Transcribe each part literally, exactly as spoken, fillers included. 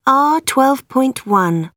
R twelve point one.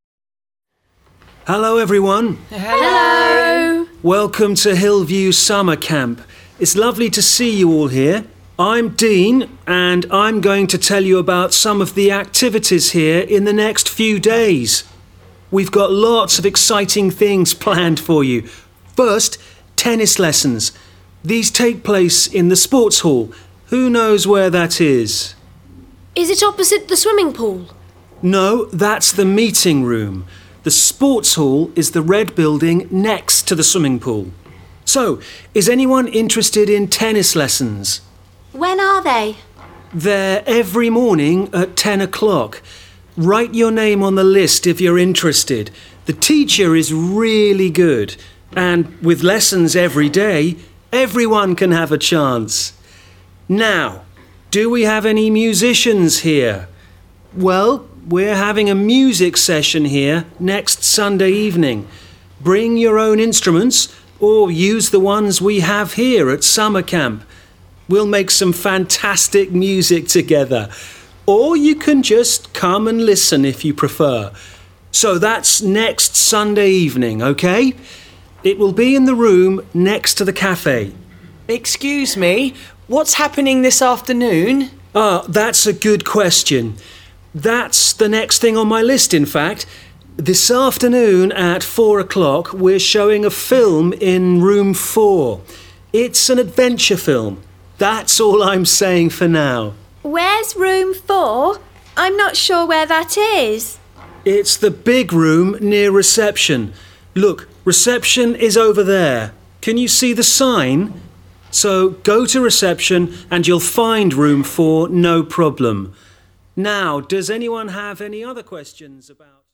Hello everyone. Hello. Welcome to Hillview Summer Camp. It's lovely to see you all here. I'm Dean and I'm going to tell you about some of the activities here in the next few days. We've got lots of exciting things planned for you. First, tennis lessons. These take place in the sports hall. Who knows where that is? Is it opposite the swimming pool? No, that's the meeting room. The sports hall is the red building next to the swimming pool. So, is anyone interested in tennis lessons? When are they? They're every morning at ten o'clock. Write your name on the list if you're interested. The teacher is really good. And with lessons every day, everyone can have a chance. Now, do we have any musicians here? Well, we're having a music session here next Sunday evening. Bring your own instruments or use the ones we have here at summer camp. We'll make some fantastic music together. Or you can just come and listen if you prefer. So that's next Sunday evening, okay? It will be in the room next to the cafe. Excuse me, what's happening this afternoon? Ah, that's a good question. That's the next thing on my list, in fact. This afternoon at four o'clock, we're showing a film in room four. It's an adventure film. That's all I'm saying for now. Where's room four? I'm not sure where that is. It's the big room near reception. Look, reception is over there. Can you see the sign? So go to reception and you'll find room four, no problem. Now, does anyone have any other questions about...